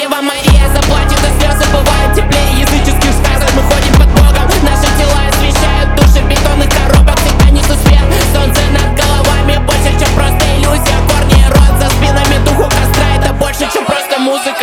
Дева Мария заплатит, и слезы бывают теплее языческих сказок. Мы ходим под Богом, наши тела освещают души в бетонных коробок. Всегда несу свет, солнце над головами больше, чем просто иллюзия. Корни и рот за спинами, дух у костра — это больше, чем просто музыка.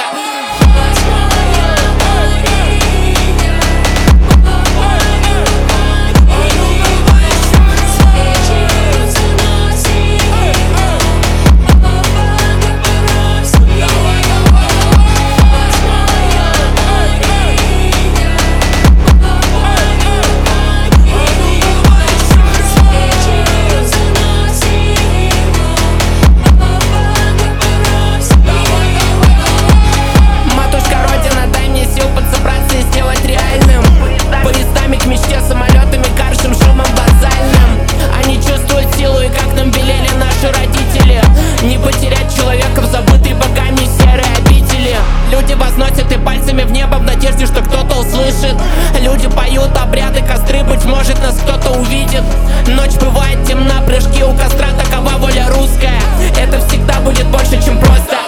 Самолетами, каршем, шумом базальным. Они чувствуют силу и как нам велели наши родители. Не потерять человека в забытой богами серой обители. Люди возносят и пальцами в небо в надежде, что кто-то услышит. Люди поют обряды, костры, быть может нас кто-то увидит. Ночь бывает темна, прыжки у костра, такова воля русская. Это всегда будет больше, чем просто